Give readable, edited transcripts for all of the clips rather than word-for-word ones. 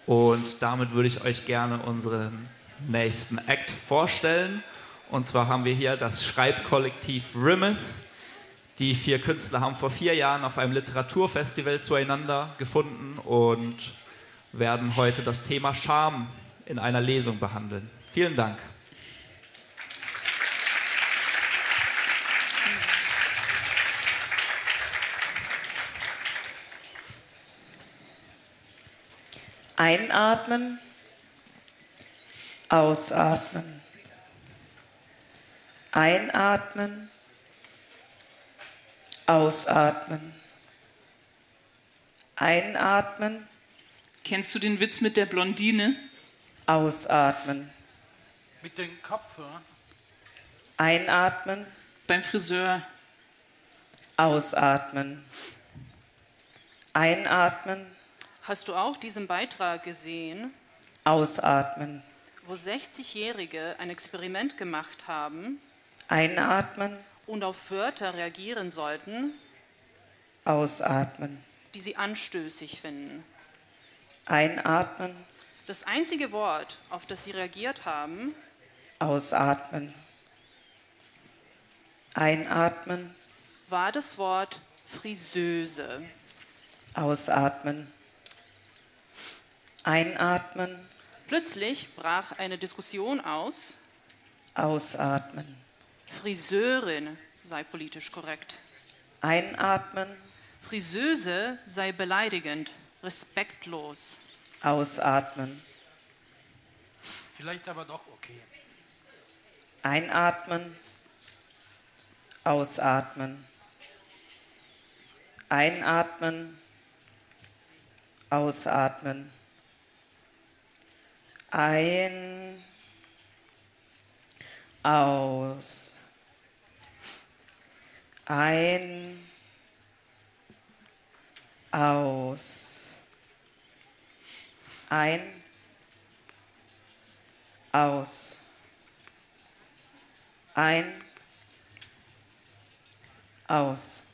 Und damit würde ich euch gerne unseren nächsten Act vorstellen. Und zwar haben wir hier das Schreibkollektiv Rimmeth. Die 4 Künstler haben vor 4 Jahren auf einem Literaturfestival zueinander gefunden und werden heute das Thema Scham in einer Lesung behandeln. Vielen Dank. Einatmen, ausatmen. Einatmen, ausatmen. Einatmen. Kennst du den Witz mit der Blondine? Ausatmen. Mit den Kopfhörern. Einatmen. Beim Friseur. Ausatmen. Einatmen. Hast du auch diesen Beitrag gesehen, Ausatmen. wo 60-Jährige ein Experiment gemacht haben Einatmen. und auf Wörter reagieren sollten, Ausatmen. die sie anstößig finden? Einatmen. Das einzige Wort, auf das sie reagiert haben, Ausatmen. Einatmen. war das Wort Friseuse. Ausatmen. Einatmen. Plötzlich brach eine Diskussion aus. Ausatmen. Friseurin sei politisch korrekt. Einatmen. Friseuse sei beleidigend, respektlos. Ausatmen. Vielleicht aber doch okay. Einatmen. Ausatmen. Einatmen. Ausatmen. Ein. Aus. Ein. Aus. Ein. Aus. Ein. Aus.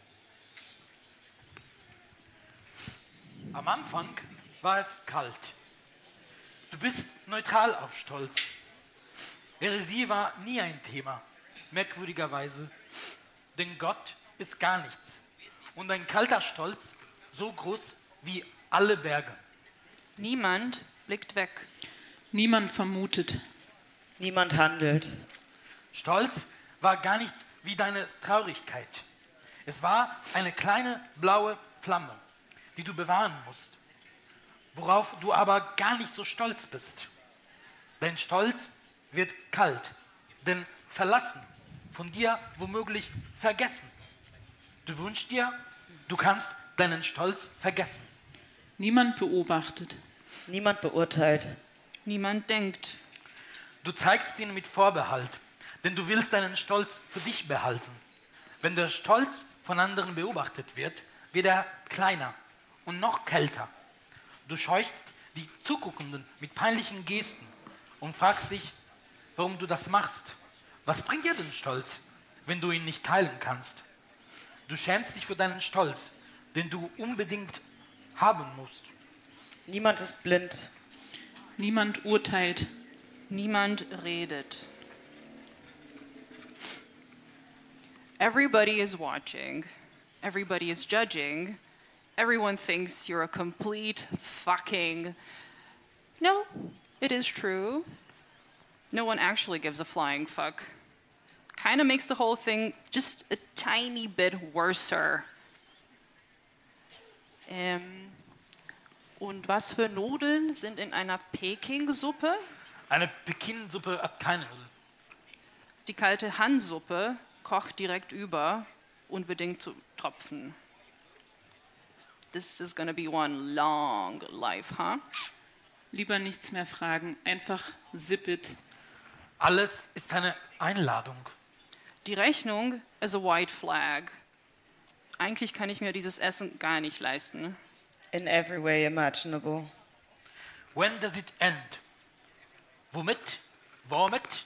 Am Anfang war es kalt. Du bist neutral auf Stolz. Häresie war nie ein Thema, merkwürdigerweise. Denn Gott ist gar nichts. Und ein kalter Stolz so groß wie alle Berge. Niemand blickt weg. Niemand vermutet. Niemand handelt. Stolz war gar nicht wie deine Traurigkeit. Es war eine kleine blaue Flamme, die du bewahren musst, worauf du aber gar nicht so stolz bist. Dein Stolz wird kalt, denn verlassen, von dir womöglich vergessen. Du wünschst dir, du kannst deinen Stolz vergessen. Niemand beobachtet. Niemand beurteilt. Niemand denkt. Du zeigst ihn mit Vorbehalt, denn du willst deinen Stolz für dich behalten. Wenn der Stolz von anderen beobachtet wird, wird er kleiner und noch kälter. Du scheuchst die Zuguckenden mit peinlichen Gesten und fragst dich, warum du das machst. Was bringt dir den Stolz, wenn du ihn nicht teilen kannst? Du schämst dich für deinen Stolz, den du unbedingt haben musst. Niemand ist blind. Niemand urteilt. Niemand redet. Everybody is watching. Everybody is judging. Everyone thinks you're a complete fucking... No, it is true. No one actually gives a flying fuck. Kinda makes the whole thing just a tiny bit worser. Und was für Nudeln sind in einer Peking-Suppe? Eine Pekinsuppe hat keine Nudeln. Die kalte Han-Suppe kocht direkt über, unbedingt zu tropfen. This is gonna be one long life, huh? Lieber nichts mehr fragen. Einfach zip it. Alles ist eine Einladung. Die Rechnung is a white flag. Eigentlich kann ich mir dieses Essen gar nicht leisten. In every way imaginable. When does it end? Womit? Womit?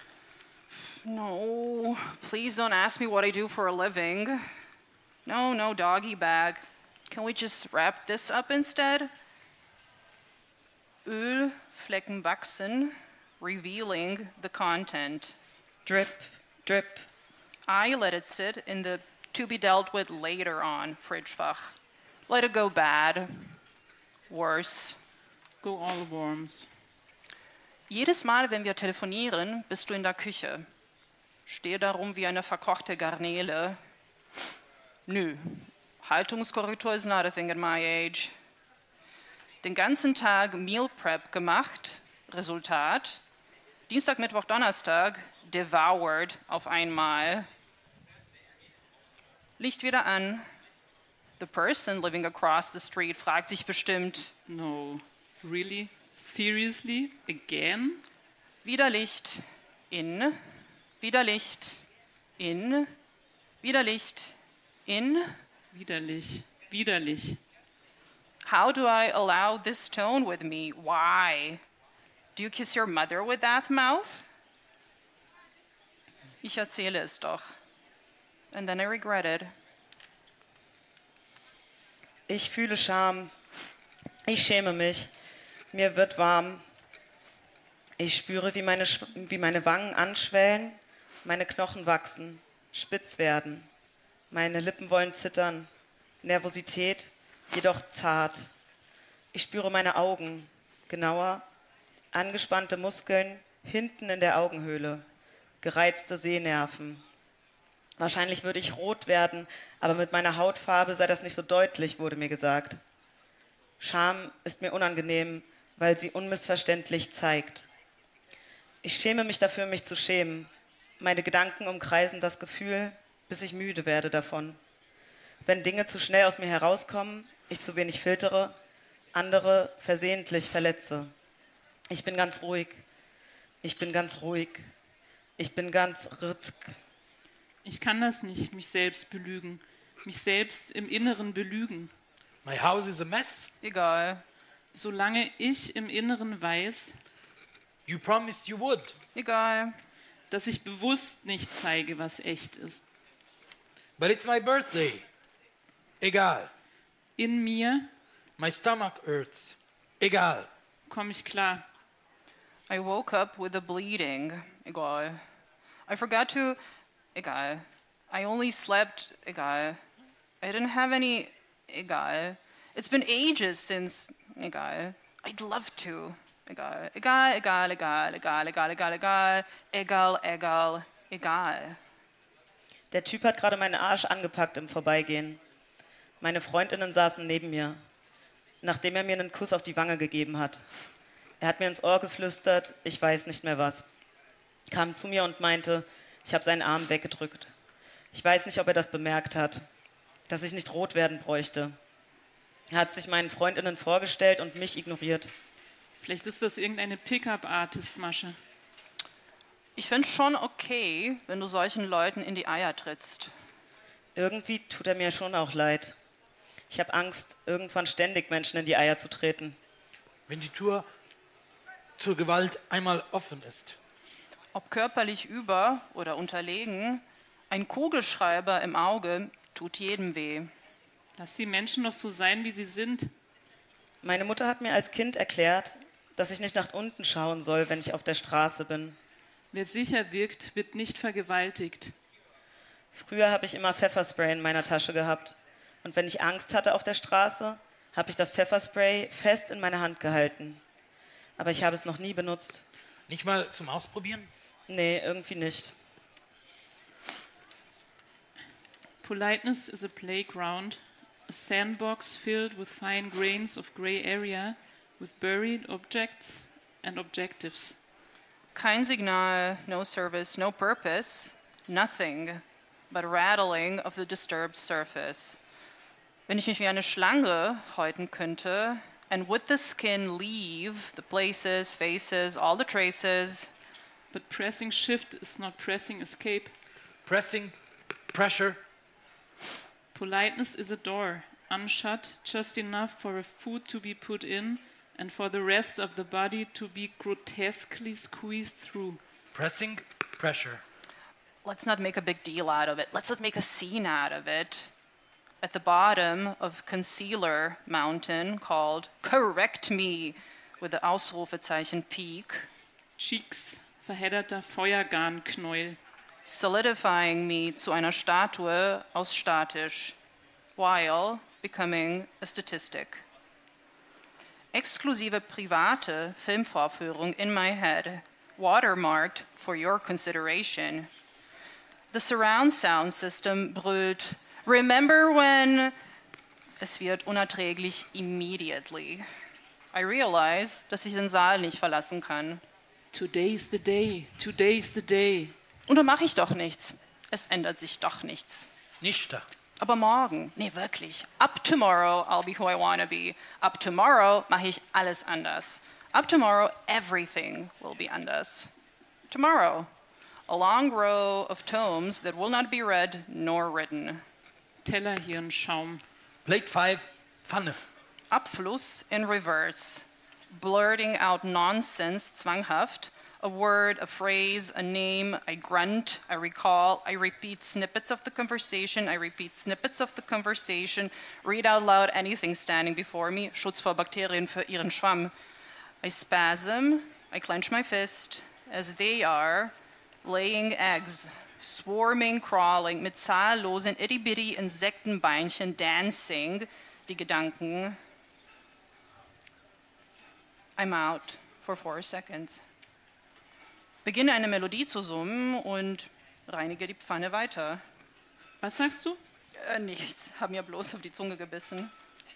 No, please don't ask me what I do for a living. No, doggy bag. Can we just wrap this up instead? Ölflecken wachsen, revealing the content. Drip, drip. I let it sit in the to be dealt with later on Fridgefach. Let it go bad. Worse. Go all worms. Jedes Mal, wenn wir telefonieren, bist du in der Küche. Stehe darum wie eine verkochte Garnele. Nö, Haltungskorrektur is not a thing at my age. Den ganzen Tag Meal Prep gemacht. Resultat: Dienstag, Mittwoch, Donnerstag devoured auf einmal. Licht wieder an. The person living across the street fragt sich bestimmt: No. Really? Seriously? Again? Wieder Licht, in, wieder Licht, in, wieder Licht, in. Widerlich. Widerlich. How do I allow this tone with me? Why? Do you kiss your mother with that mouth? Ich erzähle es doch. And then I regret it. Ich fühle Scham. Ich schäme mich. Mir wird warm. Ich spüre, wie meine Wangen anschwellen, meine Knochen wachsen, spitz werden. Meine Lippen wollen zittern. Nervosität, jedoch zart. Ich spüre meine Augen, genauer, angespannte Muskeln hinten in der Augenhöhle, gereizte Sehnerven. Wahrscheinlich würde ich rot werden, aber mit meiner Hautfarbe sei das nicht so deutlich, wurde mir gesagt. Scham ist mir unangenehm, weil sie unmissverständlich zeigt. Ich schäme mich dafür, mich zu schämen. Meine Gedanken umkreisen das Gefühl, bis ich müde werde davon. Wenn Dinge zu schnell aus mir herauskommen, ich zu wenig filtere, andere versehentlich verletze. Ich bin ganz ruhig. Ich bin ganz ruhig. Ich bin ganz ritzk. Ich kann das nicht, mich selbst belügen. Mich selbst im Inneren belügen. My house is a mess. Egal, Solange ich im Inneren weiß, You promised you would. egal. dass ich bewusst nicht zeige, was echt ist. But it's my birthday. Egal. In mir My stomach hurts. Egal. komme ich klar. I woke up with a bleeding. Egal. I forgot to. Egal. I only slept. Egal. I didn't have any. Egal. It's been ages since. Egal. I'd love to. Egal. Egal, egal, egal, egal, egal, egal, egal. Egal, egal, egal. Der Typ hat gerade meinen Arsch angepackt im Vorbeigehen. Meine Freundinnen saßen neben mir, nachdem er mir einen Kuss auf die Wange gegeben hat. Er hat mir ins Ohr geflüstert, ich weiß nicht mehr was. Kam zu mir und meinte, ich habe seinen Arm weggedrückt. Ich weiß nicht, ob er das bemerkt hat, dass ich nicht rot werden bräuchte. Er hat sich meinen Freundinnen vorgestellt und mich ignoriert. Vielleicht ist das irgendeine Pickup-Artist-Masche. Ich finde schon okay, wenn du solchen Leuten in die Eier trittst. Irgendwie tut er mir schon auch leid. Ich habe Angst, irgendwann ständig Menschen in die Eier zu treten. Wenn die Tür zur Gewalt einmal offen ist. Ob körperlich über- oder unterlegen, ein Kugelschreiber im Auge tut jedem weh. Lass die Menschen doch so sein, wie sie sind. Meine Mutter hat mir als Kind erklärt, dass ich nicht nach unten schauen soll, wenn ich auf der Straße bin. Wer sicher wirkt, wird nicht vergewaltigt. Früher habe ich immer Pfefferspray in meiner Tasche gehabt. Und wenn ich Angst hatte auf der Straße, habe ich das Pfefferspray fest in meine Hand gehalten. Aber ich habe es noch nie benutzt. Nicht mal zum Ausprobieren? Nee, irgendwie nicht. Politeness is a playground, a sandbox filled with fine grains of gray area, with buried objects and objectives. Kein Signal, no service, no purpose, nothing but rattling of the disturbed surface. Wenn ich mich wie eine Schlange häuten könnte, and would the skin leave the places, faces, all the traces, But pressing shift is not pressing escape. Pressing pressure. Politeness is a door, unshut just enough for a foot to be put in and for the rest of the body to be grotesquely squeezed through. Pressing pressure. let's not make a big deal out of it. Let's not make a scene out of it. At the bottom of Concealer Mountain, called Correct Me, with the Ausrufezeichen peak, Cheeks, verhedderter Feuergarnknäuel. solidifying me zu einer Statue aus statisch, while becoming a statistic. Exklusive private Filmvorführung in my head, watermarked for your consideration. The surround sound system brüllt, remember when? Es wird unerträglich immediately. I realize, dass ich den Saal nicht verlassen kann. Today's the day, today's the day. Und dann mache ich doch nichts. Es ändert sich doch nichts. Nichts. Aber morgen, nee, wirklich. Up tomorrow, I'll be who I wanna be. Up tomorrow mache ich alles anders. Up tomorrow, everything will be anders. Tomorrow, a long row of tomes that will not be read nor written. Tellerhirnschaum. Plate 5, Pfanne. Abfluss in reverse. Blurting out nonsense zwanghaft. A word, a phrase, a name, I grunt, I recall, I repeat snippets of the conversation, I repeat snippets of the conversation, read out loud anything standing before me, Schutz vor Bakterien für ihren Schwamm. I spasm, I clench my fist, as they are laying eggs, swarming, crawling, mit zahllosen itty-bitty Insektenbeinchen dancing, die Gedanken. I'm out for 4 seconds. Beginne eine Melodie zu summen und reinige die Pfanne weiter. Was sagst du? Nichts, hab mir bloß auf die Zunge gebissen.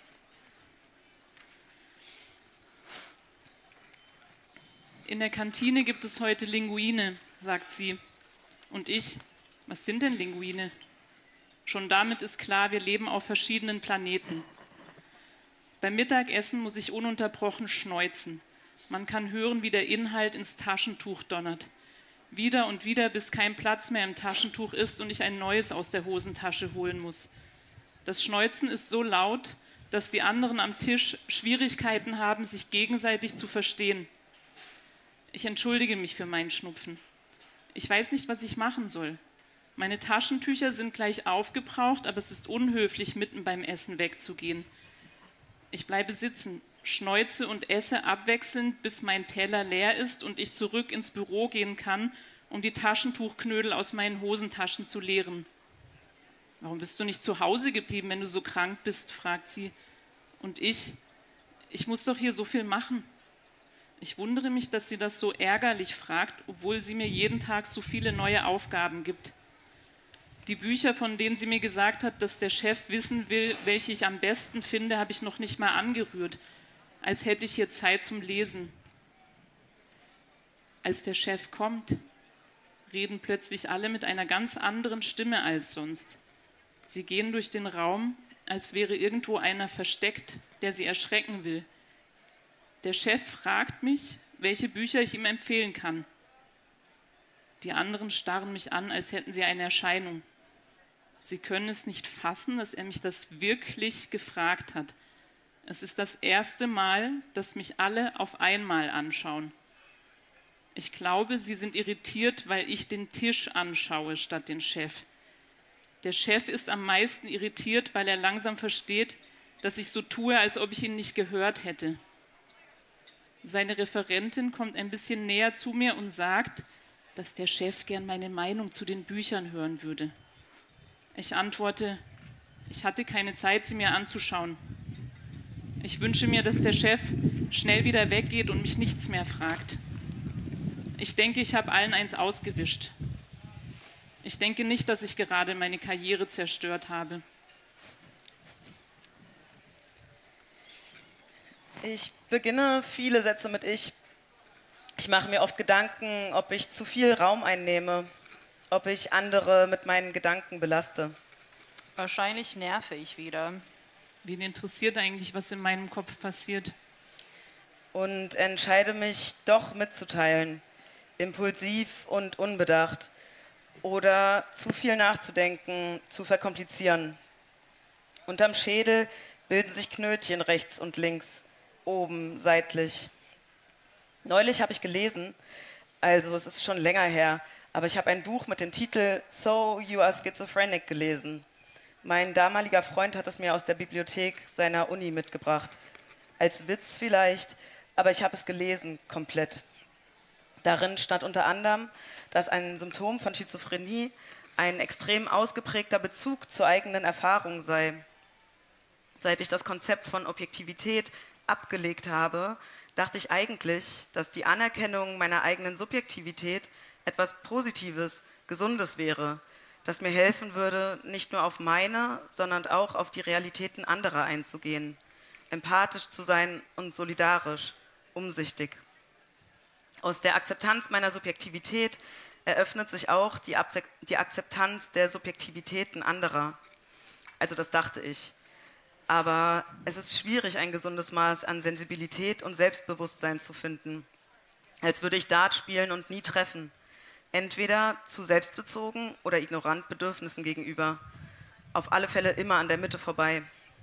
In der Kantine gibt es heute Linguine, sagt sie. Und ich, was sind denn Linguine? Schon damit ist klar, wir leben auf verschiedenen Planeten. Beim Mittagessen muss ich ununterbrochen schneuzen. Man kann hören, wie der Inhalt ins Taschentuch donnert. Wieder und wieder, bis kein Platz mehr im Taschentuch ist und ich ein neues aus der Hosentasche holen muss. Das Schneuzen ist so laut, dass die anderen am Tisch Schwierigkeiten haben, sich gegenseitig zu verstehen. Ich entschuldige mich für meinen Schnupfen. Ich weiß nicht, was ich machen soll. Meine Taschentücher sind gleich aufgebraucht, aber es ist unhöflich, mitten beim Essen wegzugehen. Ich bleibe sitzen, schneuze und esse abwechselnd, bis mein Teller leer ist und ich zurück ins Büro gehen kann, um die Taschentuchknödel aus meinen Hosentaschen zu leeren. Warum bist du nicht zu Hause geblieben, wenn du so krank bist, fragt sie. Und ich muss doch hier so viel machen. Ich wundere mich, dass sie das so ärgerlich fragt, obwohl sie mir jeden Tag so viele neue Aufgaben gibt. Die Bücher, von denen sie mir gesagt hat, dass der Chef wissen will, welche ich am besten finde, habe ich noch nicht mal angerührt, als hätte ich hier Zeit zum Lesen. Als der Chef kommt, reden plötzlich alle mit einer ganz anderen Stimme als sonst. Sie gehen durch den Raum, als wäre irgendwo einer versteckt, der sie erschrecken will. Der Chef fragt mich, welche Bücher ich ihm empfehlen kann. Die anderen starren mich an, als hätten sie eine Erscheinung. Sie können es nicht fassen, dass er mich das wirklich gefragt hat. Es ist das erste Mal, dass mich alle auf einmal anschauen. Ich glaube, sie sind irritiert, weil ich den Tisch anschaue statt den Chef. Der Chef ist am meisten irritiert, weil er langsam versteht, dass ich so tue, als ob ich ihn nicht gehört hätte. Seine Referentin kommt ein bisschen näher zu mir und sagt, dass der Chef gern meine Meinung zu den Büchern hören würde. Ich antworte, ich hatte keine Zeit, sie mir anzuschauen. Ich wünsche mir, dass der Chef schnell wieder weggeht und mich nichts mehr fragt. Ich denke, ich habe allen eins ausgewischt. Ich denke nicht, dass ich gerade meine Karriere zerstört habe. Ich beginne viele Sätze mit Ich. Ich mache mir oft Gedanken, ob ich zu viel Raum einnehme, ob ich andere mit meinen Gedanken belaste. Wahrscheinlich nerve ich wieder. Wen interessiert eigentlich, was in meinem Kopf passiert? Und entscheide mich doch mitzuteilen, impulsiv und unbedacht. Oder zu viel nachzudenken, zu verkomplizieren. Unterm Schädel bilden sich Knötchen rechts und links, oben, seitlich. Neulich habe ich gelesen, also es ist schon länger her, aber ich habe ein Buch mit dem Titel So You Are Schizophrenic gelesen. Mein damaliger Freund hat es mir aus der Bibliothek seiner Uni mitgebracht. Als Witz vielleicht, aber ich habe es gelesen, komplett. Darin stand unter anderem, dass ein Symptom von Schizophrenie ein extrem ausgeprägter Bezug zur eigenen Erfahrung sei. Seit ich das Konzept von Objektivität abgelegt habe, dachte ich eigentlich, dass die Anerkennung meiner eigenen Subjektivität etwas Positives, Gesundes wäre, das mir helfen würde, nicht nur auf meine, sondern auch auf die Realitäten anderer einzugehen, empathisch zu sein und solidarisch, umsichtig. Aus der Akzeptanz meiner Subjektivität eröffnet sich auch die Akzeptanz der Subjektivitäten anderer. Also das dachte ich. Aber es ist schwierig, ein gesundes Maß an Sensibilität und Selbstbewusstsein zu finden. Als würde ich Dart spielen und nie treffen. Entweder zu selbstbezogen oder ignorant Bedürfnissen gegenüber. Auf alle Fälle immer an der Mitte vorbei.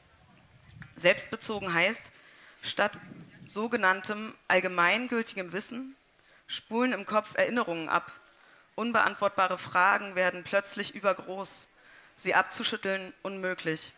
Selbstbezogen heißt, statt sogenanntem allgemeingültigem Wissen spulen im Kopf Erinnerungen ab. Unbeantwortbare Fragen werden plötzlich übergroß. Sie abzuschütteln unmöglich.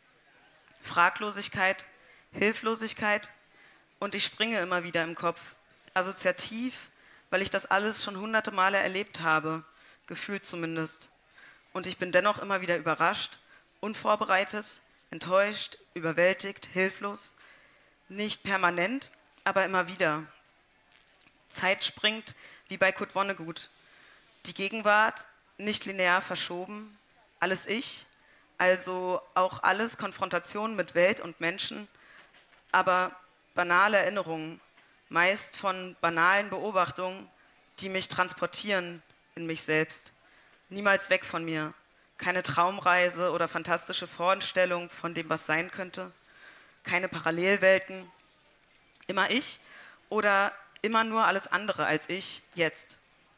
Fraglosigkeit, Hilflosigkeit und ich springe immer wieder im Kopf. Assoziativ, weil ich das alles schon hunderte Male erlebt habe, gefühlt zumindest. Und ich bin dennoch immer wieder überrascht, unvorbereitet, enttäuscht, überwältigt, hilflos. Nicht permanent, aber immer wieder. Zeit springt wie bei Kurt Vonnegut. Die Gegenwart nicht linear verschoben, alles ich, also auch alles Konfrontation mit Welt und Menschen, aber banale Erinnerungen, meist von banalen Beobachtungen, die mich transportieren in mich selbst. Niemals weg von mir, keine Traumreise oder fantastische Vorstellung von dem, was sein könnte, keine Parallelwelten, immer ich oder immer nur alles andere als ich, jetzt.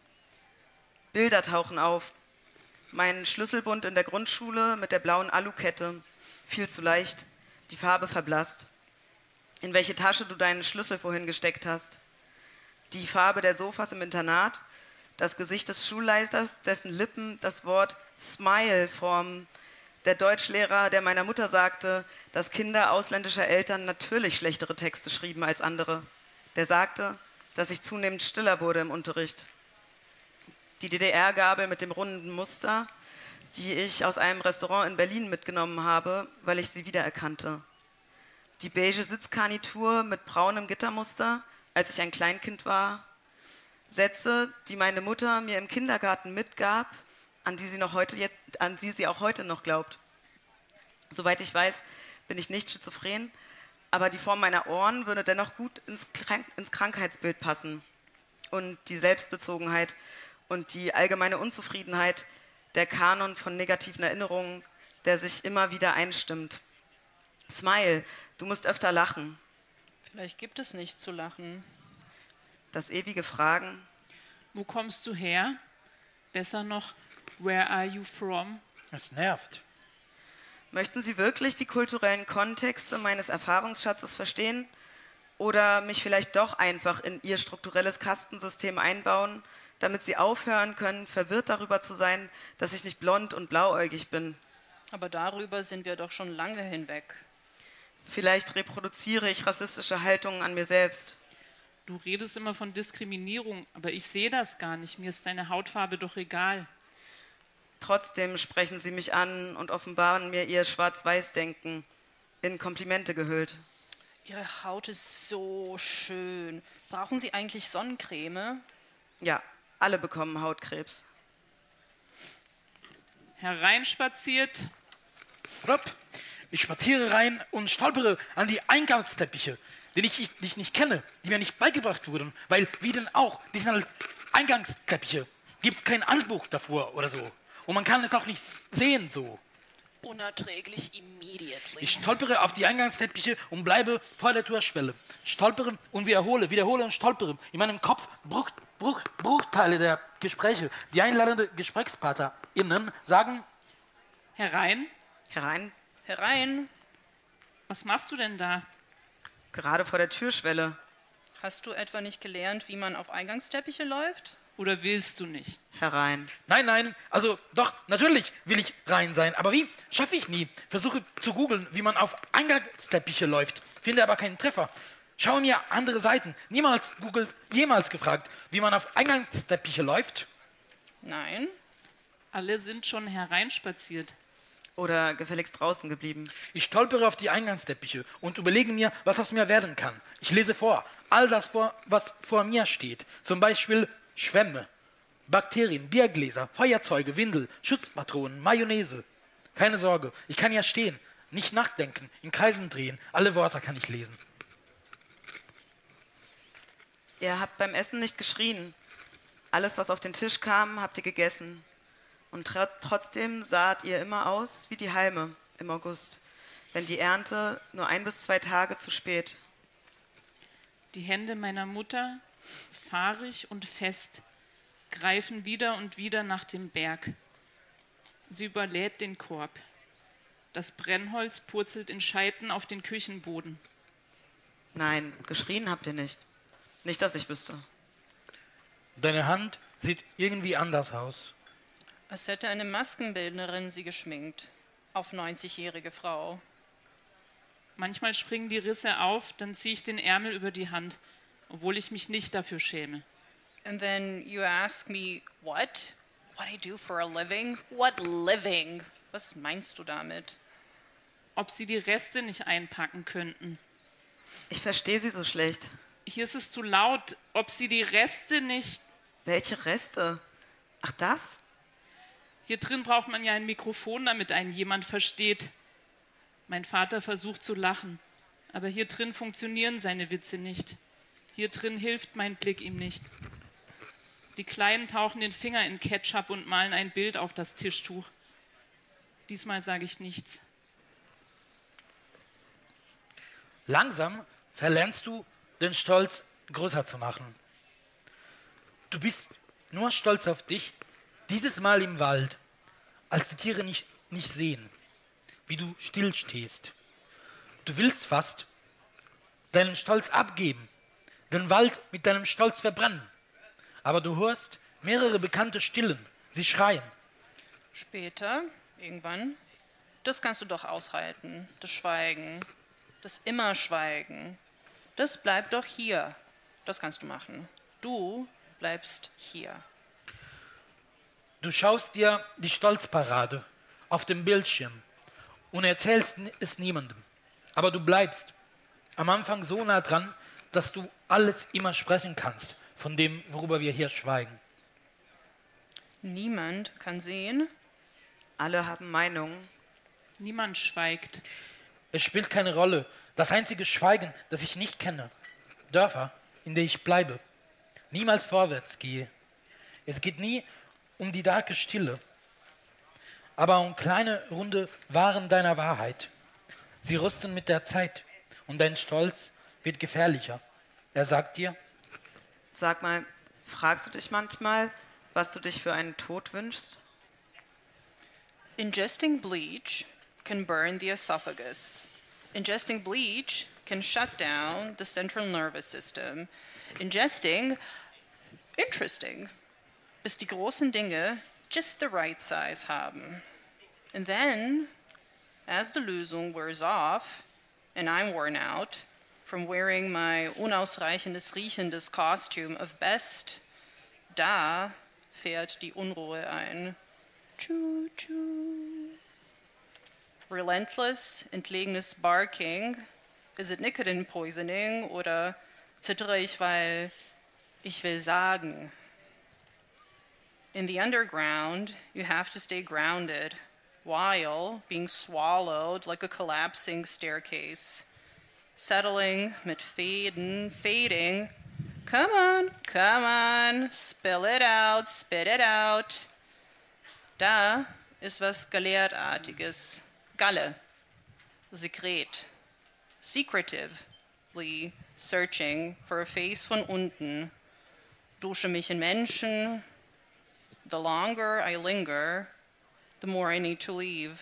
Bilder tauchen auf. Mein Schlüsselbund in der Grundschule mit der blauen Alukette, viel zu leicht, die Farbe verblasst. In welche Tasche du deinen Schlüssel vorhin gesteckt hast. Die Farbe der Sofas im Internat, das Gesicht des Schulleiters, dessen Lippen das Wort Smile formen. Der Deutschlehrer, der meiner Mutter sagte, dass Kinder ausländischer Eltern natürlich schlechtere Texte schrieben als andere. Der sagte, dass ich zunehmend stiller wurde im Unterricht. Die DDR-Gabel mit dem runden Muster, die ich aus einem Restaurant in Berlin mitgenommen habe, weil ich sie wiedererkannte. Die beige Sitzgarnitur mit braunem Gittermuster, als ich ein Kleinkind war. Sätze, die meine Mutter mir im Kindergarten mitgab, an die sie auch heute noch glaubt. Soweit ich weiß, bin ich nicht schizophren, aber die Form meiner Ohren würde dennoch gut ins Krankheitsbild passen. Und die Selbstbezogenheit und die allgemeine Unzufriedenheit, der Kanon von negativen Erinnerungen, der sich immer wieder einstimmt. Smile, du musst öfter lachen. Vielleicht gibt es nichts zu lachen. Das ewige Fragen. Wo kommst du her? Besser noch, where are you from? Es nervt. Möchten Sie wirklich die kulturellen Kontexte meines Erfahrungsschatzes verstehen oder mich vielleicht doch einfach in Ihr strukturelles Kastensystem einbauen, damit Sie aufhören können, verwirrt darüber zu sein, dass ich nicht blond und blauäugig bin? Aber darüber sind wir doch schon lange hinweg. Vielleicht reproduziere ich rassistische Haltungen an mir selbst. Du redest immer von Diskriminierung, aber ich sehe das gar nicht. Mir ist deine Hautfarbe doch egal. Trotzdem sprechen Sie mich an und offenbaren mir Ihr Schwarz-Weiß-Denken, in Komplimente gehüllt. Ihre Haut ist so schön. Brauchen Sie eigentlich Sonnencreme? Ja, alle bekommen Hautkrebs. Hereinspaziert. Rob, ich spaziere rein und stolpere an die Eingangsteppiche, die ich nicht kenne, die mir nicht beigebracht wurden, weil, wie denn auch, die sind halt Eingangsteppiche. Gibt es kein Handbuch davor oder so. Und man kann es auch nicht sehen so. Unerträglich immediately. Ich stolpere auf die Eingangsteppiche und bleibe vor der Türschwelle. Stolpere und wiederhole und stolpere. In meinem Kopf Bruchteile der Gespräche. Die einladende GesprächspartnerInnen sagen: Herein. Herein, Herein. Was machst du denn da? gerade vor der Türschwelle. Hast du etwa nicht gelernt, wie man auf Eingangsteppiche läuft? Oder willst du nicht? Herein. Nein, also doch, natürlich will ich rein sein, aber wie? Schaffe ich nie. Versuche zu googeln, wie man auf Eingangsteppiche läuft, finde aber keinen Treffer. Schaue mir andere Seiten. Niemals Google jemals gefragt, wie man auf Eingangsteppiche läuft. Nein. Alle sind schon hereinspaziert. Oder gefälligst draußen geblieben. Ich stolpere auf die Eingangsteppiche und überlege mir, was aus mir werden kann. Ich lese vor, all das, was vor mir steht. Zum Beispiel Schwämme, Bakterien, Biergläser, Feuerzeuge, Windel, Schutzpatronen, Mayonnaise. Keine Sorge, ich kann ja stehen, nicht nachdenken, in Kreisen drehen. Alle Wörter kann ich lesen. Ihr habt beim Essen nicht geschrien. Alles, was auf den Tisch kam, habt ihr gegessen. Und trotzdem saht ihr immer aus wie die Halme im August, wenn die Ernte nur 1 bis 2 Tage zu spät. Die Hände meiner Mutter, fahrig und fest, greifen wieder und wieder nach dem Berg. Sie überlädt den Korb. Das Brennholz purzelt in Scheiten auf den Küchenboden. Nein, geschrien habt ihr nicht. Nicht, dass ich wüsste. Deine Hand sieht irgendwie anders aus. Als hätte eine Maskenbildnerin sie geschminkt. Auf 90-jährige Frau. Manchmal springen die Risse auf, dann ziehe ich den Ärmel über die Hand, obwohl ich mich nicht dafür schäme. And then you ask me, what? What I do for a living? What living? Was meinst du damit? Ob sie die Reste nicht einpacken könnten. Ich verstehe sie so schlecht. Hier ist es zu laut. Ob sie die Reste nicht... Welche Reste? Ach, das? Hier drin braucht man ja ein Mikrofon, damit einen jemand versteht. Mein Vater versucht zu lachen, aber hier drin funktionieren seine Witze nicht. Hier drin hilft mein Blick ihm nicht. Die Kleinen tauchen den Finger in Ketchup und malen ein Bild auf das Tischtuch. Diesmal sage ich nichts. Langsam verlernst du, den Stolz größer zu machen. Du bist nur stolz auf dich, dieses Mal im Wald, als die Tiere nicht sehen, wie du stillstehst. Du willst fast deinen Stolz abgeben, den Wald mit deinem Stolz verbrennen. Aber du hörst mehrere bekannte Stillen, sie schreien. Später, irgendwann, das kannst du doch aushalten, das Schweigen, das Immerschweigen. Das bleibt doch hier. Das kannst du machen. Du bleibst hier. Du schaust dir die Stolzparade auf dem Bildschirm und erzählst es niemandem. Aber du bleibst am Anfang so nah dran, dass du alles immer sprechen kannst, von dem, worüber wir hier schweigen. Niemand kann sehen. Alle haben Meinungen. Niemand schweigt. Es spielt keine Rolle. Das einzige Schweigen, das ich nicht kenne. Dörfer, in denen ich bleibe. Niemals vorwärts gehe. Es geht nie um die darke Stille, aber um kleine, runde Waren deiner Wahrheit. Sie rüsten mit der Zeit und dein Stolz wird gefährlicher. Er sagt dir, Sag mal, fragst du dich manchmal, was du dich für einen Tod wünschst? Ingesting bleach can burn the esophagus. Ingesting bleach can shut down the central nervous system. Ingesting, interesting, bis die großen Dinge just the right size haben. And then, as the Lösung wears off, and I'm worn out from wearing my unausreichendes riechendes costume of best, da fährt die Unruhe ein. Choo, choo. Relentless, entlegenes Barking. Is it nicotine poisoning oder zittere ich, weil ich will sagen? In the underground, you have to stay grounded while being swallowed like a collapsing staircase. Settling mit Fäden, fading. Come on, spill it out, spit it out. Da ist was Gallertartiges. Galle, Sekret, secretively searching for a face von unten. Dusche mich in Menschen. The longer I linger, the more I need to leave.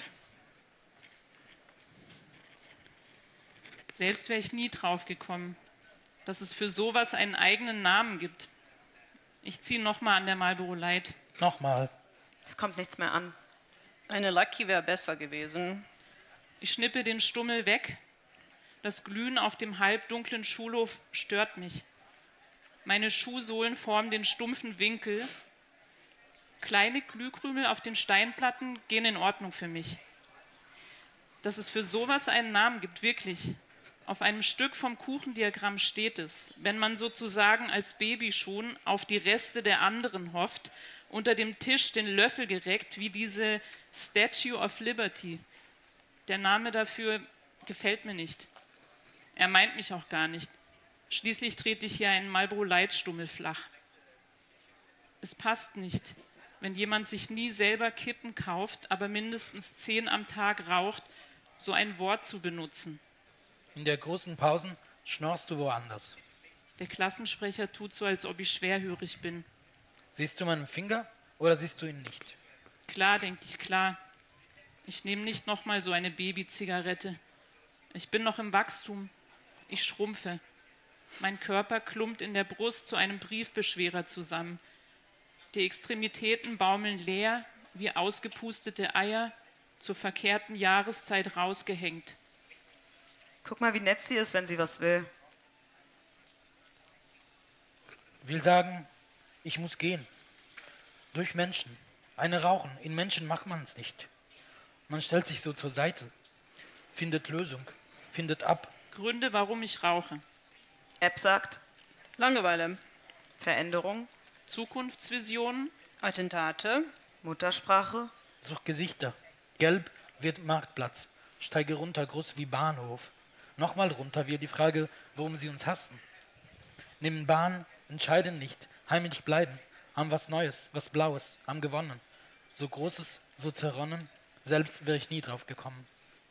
Selbst wäre ich nie drauf gekommen, dass es für sowas einen eigenen Namen gibt. Ich ziehe nochmal an der Marlboro Light. nochmal. Es kommt nichts mehr an. Eine Lucky wäre besser gewesen. Ich schnippe den Stummel weg, Das Glühen auf dem halbdunklen Schulhof stört mich. Meine Schuhsohlen formen den stumpfen Winkel. Kleine Glühkrümel auf den Steinplatten gehen in Ordnung für mich. Dass es für sowas einen Namen gibt, wirklich. Auf einem Stück vom Kuchendiagramm steht es, wenn man sozusagen als Baby schon auf die Reste der anderen hofft, unter dem Tisch den Löffel gereckt, wie diese Statue of Liberty. Der Name dafür gefällt mir nicht. Er meint mich auch gar nicht. Schließlich trete ich hier einen Marlboro Light Stummel flach. Es passt nicht, wenn jemand sich nie selber Kippen kauft, aber mindestens 10 am Tag raucht, so ein Wort zu benutzen. In der großen Pausen schnorrst du woanders. Der Klassensprecher tut so, als ob ich schwerhörig bin. Siehst du meinen Finger oder siehst du ihn nicht? Klar, denke ich, klar. Ich nehme nicht nochmal so eine Babyzigarette. Ich bin noch im Wachstum. Ich schrumpfe. Mein Körper klumpt in der Brust zu einem Briefbeschwerer zusammen. Die Extremitäten baumeln leer, wie ausgepustete Eier, zur verkehrten Jahreszeit rausgehängt. Guck mal, wie nett sie ist, wenn sie was will. Will sagen, ich muss gehen. Durch Menschen. Eine rauchen. In Menschen macht man es nicht. Man stellt sich so zur Seite. Findet Lösung. Findet ab. Gründe, warum ich rauche. App sagt Langeweile, Veränderung, Zukunftsvisionen, Attentate, Muttersprache, Such Gesichter. Gelb wird Marktplatz. Steige runter, groß wie Bahnhof. Nochmal runter, wir die Frage, warum sie uns hassen. Nehmen Bahn, entscheiden nicht, heimlich bleiben. Haben was Neues, was Blaues, haben gewonnen. So Großes, so zerronnen, selbst wäre ich nie drauf gekommen.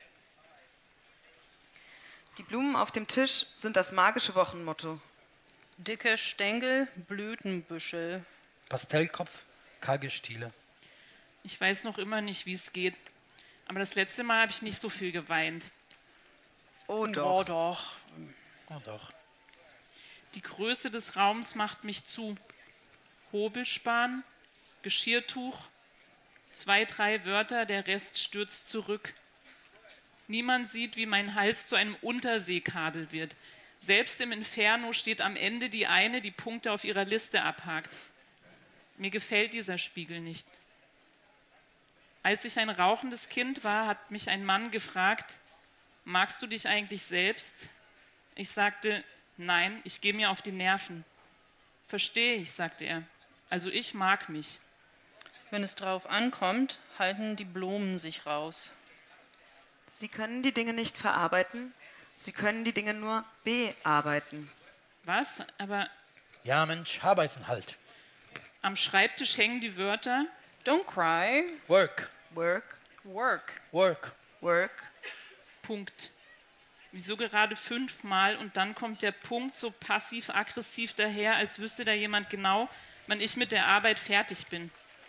Die Blumen auf dem Tisch sind das magische Wochenmotto. dicke Stängel, Blütenbüschel. Pastellkopf, karge Stiele. Ich weiß noch immer nicht, wie es geht. Aber das letzte Mal habe ich nicht so viel geweint. Oh Oh doch. doch. Oh doch. Die Größe des Raums macht mich zu. Hobelspan, Geschirrtuch, 2, 3 Wörter, der Rest stürzt zurück. Niemand sieht, wie mein Hals zu einem Unterseekabel wird. Selbst im Inferno steht am Ende die eine, die Punkte auf ihrer Liste abhakt. Mir gefällt dieser Spiegel nicht. Als ich ein rauchendes Kind war, hat mich ein Mann gefragt, magst du dich eigentlich selbst? Ich sagte, nein, ich gehe mir auf die Nerven. Verstehe ich, sagte er. Also ich mag mich. Wenn es drauf ankommt, halten die Blumen sich raus. Sie können die Dinge nicht verarbeiten, sie können die Dinge nur bearbeiten. Was? Aber Ja, Mensch, arbeiten halt. am Schreibtisch hängen die Wörter. Don't cry, Work, Work, work. work. work. Punkt. Wieso gerade 5-mal und dann kommt der Punkt so passiv-aggressiv daher, als wüsste da jemand genau, wann ich mit der Arbeit fertig bin.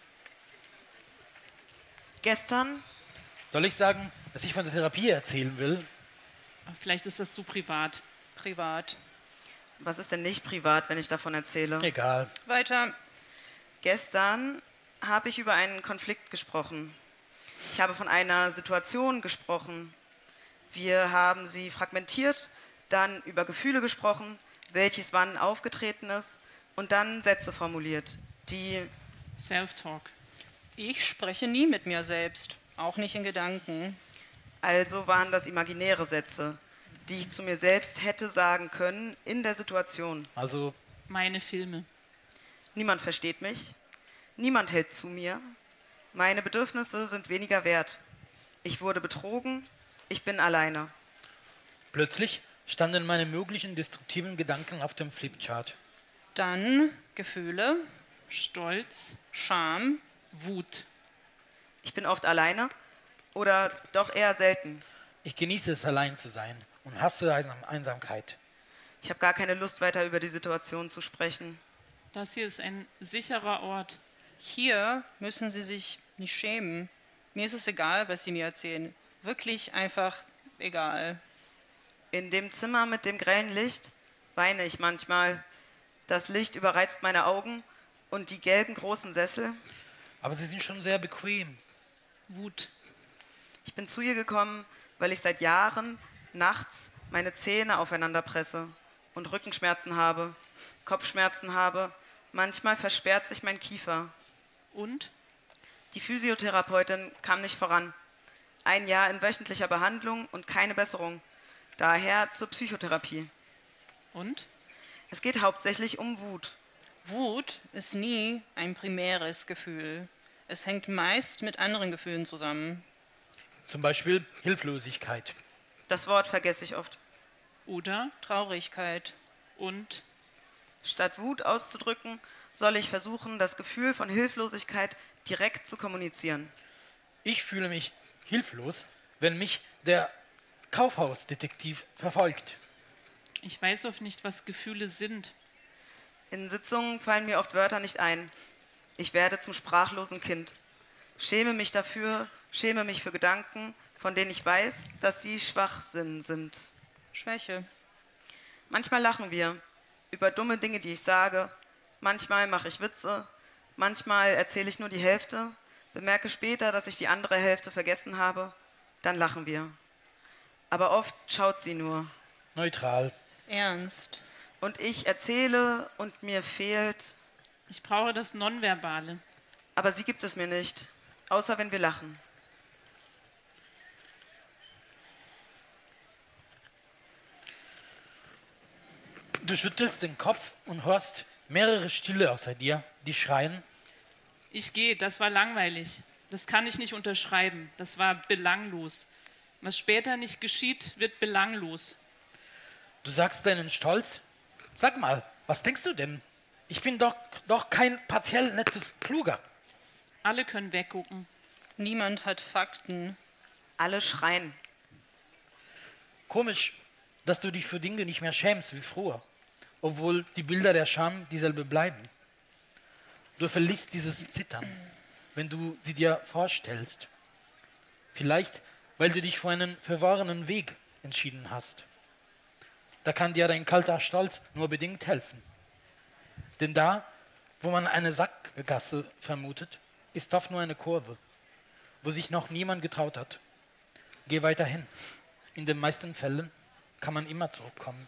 Gestern, Soll ich sagen, dass ich von der Therapie erzählen will? Aber vielleicht ist das zu privat. Privat. was ist denn nicht privat, wenn ich davon erzähle? Egal. Weiter. Gestern habe ich über einen Konflikt gesprochen. Ich habe von einer Situation gesprochen. Wir haben sie fragmentiert, dann über Gefühle gesprochen, welches wann aufgetreten ist und dann Sätze formuliert, die Self-Talk. Ich spreche nie mit mir selbst, auch nicht in Gedanken. also waren das imaginäre Sätze, die ich zu mir selbst hätte sagen können in der Situation. Also, Meine Filme. Niemand versteht mich, niemand hält zu mir, meine Bedürfnisse sind weniger wert. Ich wurde betrogen, ich bin alleine. plötzlich standen meine möglichen destruktiven Gedanken auf dem Flipchart. Dann Gefühle, Stolz, Scham, Wut. Ich bin oft alleine oder doch eher selten. Ich genieße es, allein zu sein und hasse Einsamkeit. Ich habe gar keine Lust, weiter über die Situation zu sprechen. Das hier ist ein sicherer Ort. Hier müssen Sie sich nicht schämen. Mir ist es egal, was Sie mir erzählen. Wirklich einfach egal. In dem Zimmer mit dem grellen Licht weine ich manchmal. Das Licht überreizt meine Augen und die gelben großen Sessel. Aber sie sind schon sehr bequem. Wut. Ich bin zu ihr gekommen, weil ich seit Jahren nachts meine Zähne aufeinander presse und Rückenschmerzen habe, Kopfschmerzen habe, manchmal versperrt sich mein Kiefer. Und? Die Physiotherapeutin kam nicht voran. 1 Jahr in wöchentlicher Behandlung und keine Besserung. Daher zur Psychotherapie. Und? Es geht hauptsächlich um Wut. Wut ist nie ein primäres Gefühl. Es hängt meist mit anderen Gefühlen zusammen. Zum Beispiel Hilflosigkeit. Das Wort vergesse ich oft. Oder? Traurigkeit. Und? Statt Wut auszudrücken, soll ich versuchen, das Gefühl von Hilflosigkeit direkt zu kommunizieren. Ich fühle mich hilflos, wenn mich der Kaufhausdetektiv verfolgt. Ich weiß oft nicht, was Gefühle sind. In Sitzungen fallen mir oft Wörter nicht ein. Ich werde zum sprachlosen Kind. Schäme mich dafür, schäme mich für Gedanken, von denen ich weiß, dass sie Schwachsinn sind. Schwäche. Manchmal lachen wir über dumme Dinge, die ich sage. Manchmal mache ich Witze. Manchmal erzähle ich nur die Hälfte, bemerke später, dass ich die andere Hälfte vergessen habe. Dann lachen wir. Aber oft schaut sie nur. Neutral. Ernst. Und ich erzähle und mir fehlt, Ich brauche das Nonverbale. aber sie gibt es mir nicht, außer wenn wir lachen. Du schüttelst den Kopf und hörst mehrere Stille außer dir, die schreien. Ich gehe, das war langweilig. Das kann ich nicht unterschreiben. Das war belanglos. Was später nicht geschieht, wird belanglos. Du sagst deinen Stolz. Sag mal, was denkst du denn? Ich bin doch kein partiell nettes Kluger. Alle können weggucken. Niemand hat Fakten. Alle schreien. Komisch, dass du dich für Dinge nicht mehr schämst wie früher, obwohl die Bilder der Scham dieselbe bleiben. Du verlierst dieses Zittern, wenn du sie dir vorstellst. Vielleicht, weil du dich für einen verworrenen Weg entschieden hast. Da kann dir dein kalter Stolz nur bedingt helfen. Denn da, wo man eine Sackgasse vermutet, ist oft nur eine Kurve, wo sich noch niemand getraut hat. Geh weiter hin. In den meisten Fällen kann man immer zurückkommen.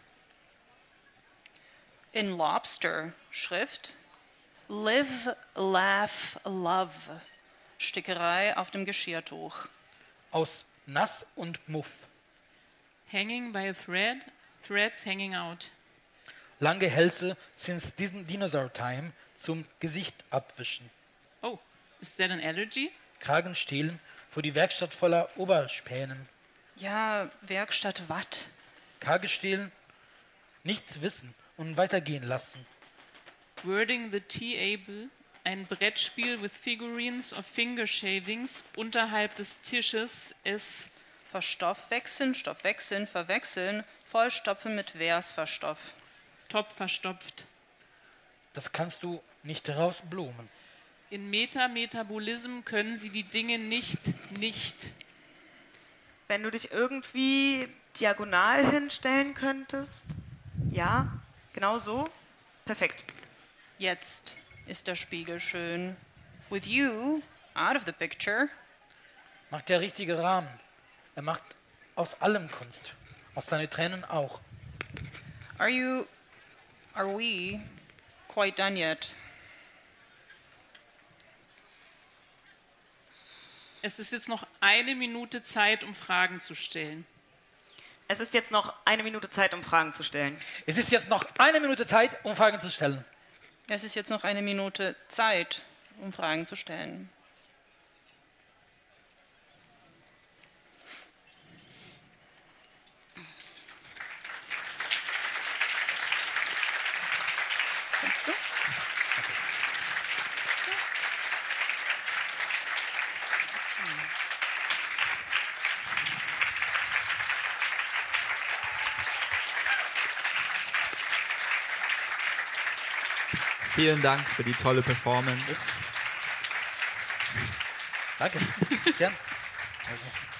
In Lobster Schrift Live, Laugh, Love. Stickerei auf dem Geschirrtuch. Aus Nass und Muff. Hanging by a thread, threads hanging out. Lange Hälse since Dinosaur Time zum Gesicht abwischen. Oh, is that an allergy? Kragen stehlen vor die Werkstatt voller Oberspänen. Ja, Werkstatt Watt. Krage stehlen, nichts wissen und weitergehen lassen. Wording the Table, ein Brettspiel with figurines of finger shavings unterhalb des Tisches. Es Verstoffwechseln, Stoffwechseln, verwechseln, vollstopfen mit Versverstoff. Topf verstopft. Das kannst du nicht herausblumen. In Metabolism können sie die Dinge nicht. Wenn du dich irgendwie diagonal hinstellen könntest. Ja, genau so. Perfekt. Jetzt ist der Spiegel schön. With you out of the picture. Macht der richtige Rahmen. Er macht aus allem Kunst. Aus deinen Tränen auch. Are we quite done yet? Es ist jetzt noch 1 Minute Zeit, um Fragen zu stellen. Es ist jetzt noch 1 Minute Zeit, um Fragen zu stellen. Es ist jetzt noch 1 Minute Zeit, um Fragen zu stellen. Es ist jetzt noch 1 Minute Zeit, um Fragen zu stellen. Kommst du? Vielen Dank für die tolle Performance. Danke. Gern. Also.